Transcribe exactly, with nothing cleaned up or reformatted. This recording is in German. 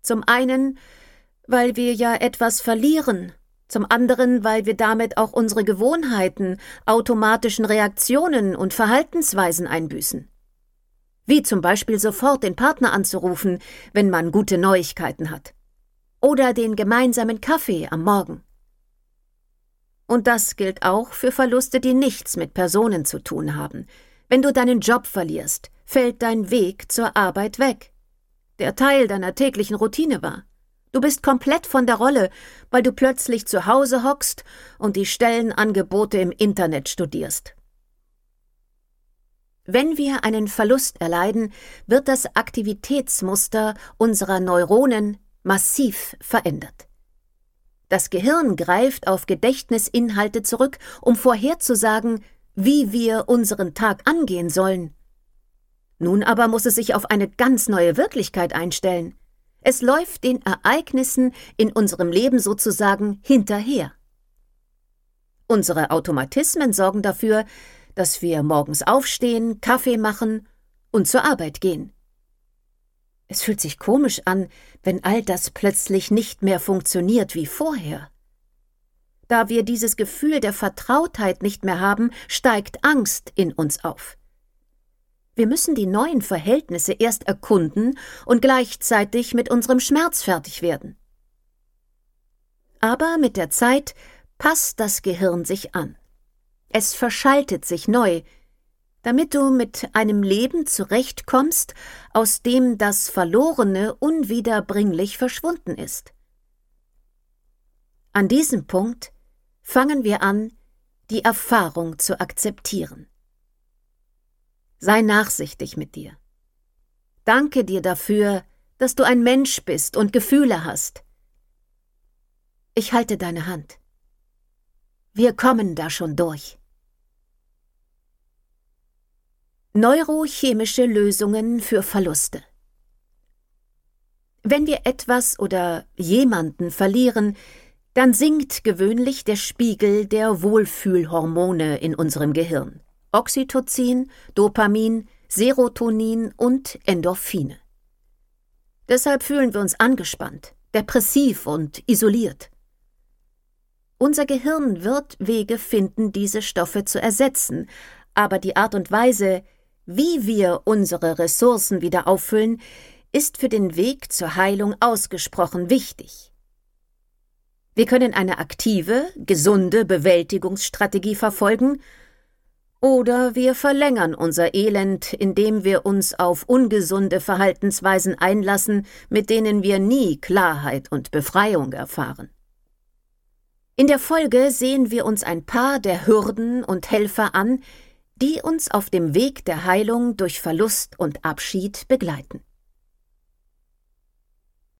Zum einen, weil wir ja etwas verlieren, zum anderen, weil wir damit auch unsere Gewohnheiten, automatischen Reaktionen und Verhaltensweisen einbüßen. Wie zum Beispiel sofort den Partner anzurufen, wenn man gute Neuigkeiten hat. Oder den gemeinsamen Kaffee am Morgen. Und das gilt auch für Verluste, die nichts mit Personen zu tun haben. Wenn du deinen Job verlierst, fällt dein Weg zur Arbeit weg, der Teil deiner täglichen Routine war. Du bist komplett von der Rolle, weil du plötzlich zu Hause hockst und die Stellenangebote im Internet studierst. Wenn wir einen Verlust erleiden, wird das Aktivitätsmuster unserer Neuronen massiv verändert. Das Gehirn greift auf Gedächtnisinhalte zurück, um vorherzusagen, wie wir unseren Tag angehen sollen. Nun aber muss es sich auf eine ganz neue Wirklichkeit einstellen. Es läuft den Ereignissen in unserem Leben sozusagen hinterher. Unsere Automatismen sorgen dafür, dass wir morgens aufstehen, Kaffee machen und zur Arbeit gehen. Es fühlt sich komisch an, wenn all das plötzlich nicht mehr funktioniert wie vorher. Da wir dieses Gefühl der Vertrautheit nicht mehr haben, steigt Angst in uns auf. Wir müssen die neuen Verhältnisse erst erkunden und gleichzeitig mit unserem Schmerz fertig werden. Aber mit der Zeit passt das Gehirn sich an. Es verschaltet sich neu, damit du mit einem Leben zurechtkommst, aus dem das Verlorene unwiederbringlich verschwunden ist. An diesem Punkt fangen wir an, die Erfahrung zu akzeptieren. Sei nachsichtig mit dir. Danke dir dafür, dass du ein Mensch bist und Gefühle hast. Ich halte deine Hand. Wir kommen da schon durch. Neurochemische Lösungen für Verluste. Wenn wir etwas oder jemanden verlieren, dann sinkt gewöhnlich der Spiegel der Wohlfühlhormone in unserem Gehirn. Oxytocin, Dopamin, Serotonin und Endorphine. Deshalb fühlen wir uns angespannt, depressiv und isoliert. Unser Gehirn wird Wege finden, diese Stoffe zu ersetzen, aber die Art und Weise, wie wir unsere Ressourcen wieder auffüllen, ist für den Weg zur Heilung ausgesprochen wichtig. Wir können eine aktive, gesunde Bewältigungsstrategie verfolgen, oder wir verlängern unser Elend, indem wir uns auf ungesunde Verhaltensweisen einlassen, mit denen wir nie Klarheit und Befreiung erfahren. In der Folge sehen wir uns ein paar der Hürden und Helfer an, die uns auf dem Weg der Heilung durch Verlust und Abschied begleiten.